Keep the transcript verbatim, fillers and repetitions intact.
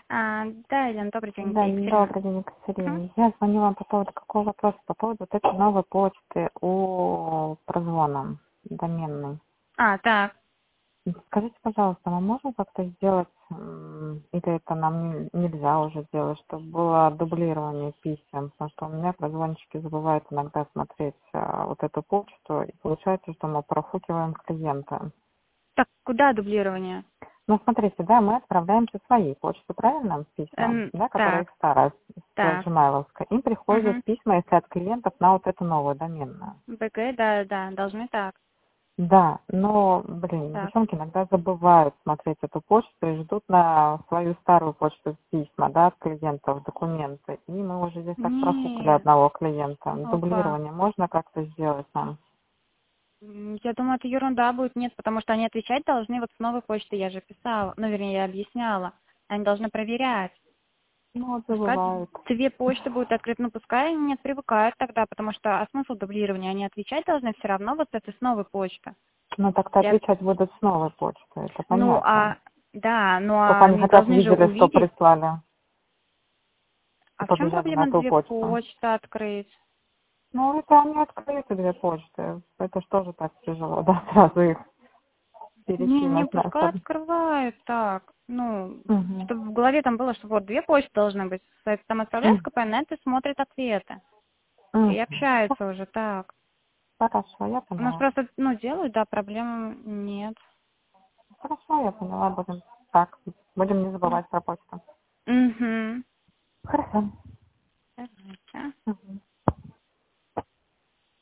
А, да, Елена, добрый день, это Да, Екатерина. добрый день, Мгм. Екатерина. Я звоню вам по поводу какого вопроса? По поводу вот этой новой почты о прозвоном доменной. А, так. Скажите, пожалуйста, мы можем как-то сделать, м, или это нам не- нельзя уже сделать, чтобы было дублирование писем, потому что у меня прозвонщики забывают иногда смотреть а, вот эту почту, и получается, что мы профукиваем клиента. Так, куда дублирование? Ну, смотрите, да, мы отправляемся своей почтой, правильно, письма, Эм, да, которая так, их старая, с так. Gmail. Им приходят Угу. письма, если от клиентов на вот эту новую доменную. БГ, да, да, должны так. Да, но, блин, Так. девчонки иногда забывают смотреть эту почту и ждут на свою старую почту письма, да, от клиентов, документы. И мы уже здесь так профукали Нет. одного клиента. Опа. Дублирование можно как-то сделать нам? М, Я думаю, это ерунда будет. Нет, потому что они отвечать должны вот с новой почты, я же писала. Ну, вернее, я объясняла. Они должны проверять. Ну, вот Пускай забывают. две почты будут открыты, ну пускай они не привыкают тогда, потому что а смысл дублирования? Они отвечать должны все равно вот это с новой почты. Ну, так-то Я отвечать будут с новой почты, это Ну, понятно. а, да, ну, Чтобы а они они хотя бы должны же видели, что увидеть. прислали, и А в чем побежали на проблема ту две почту. почты открыть? Ну, это они открыты, две почты. Это что же так тяжело, да, сразу их Не, не, перекинуть на пускай чтобы. открывают так. Ну, Угу. чтобы в голове там было, что вот две почты должны быть. Сайт там отправляешь КПНет и смотрит ответы. И Угу. общаются уже так. Хорошо, я У нас поняла. просто, ну, делают, да, проблем нет. Хорошо, я поняла, будем так. Будем не забывать про почту. Угу. Хорошо. Давайте. Угу.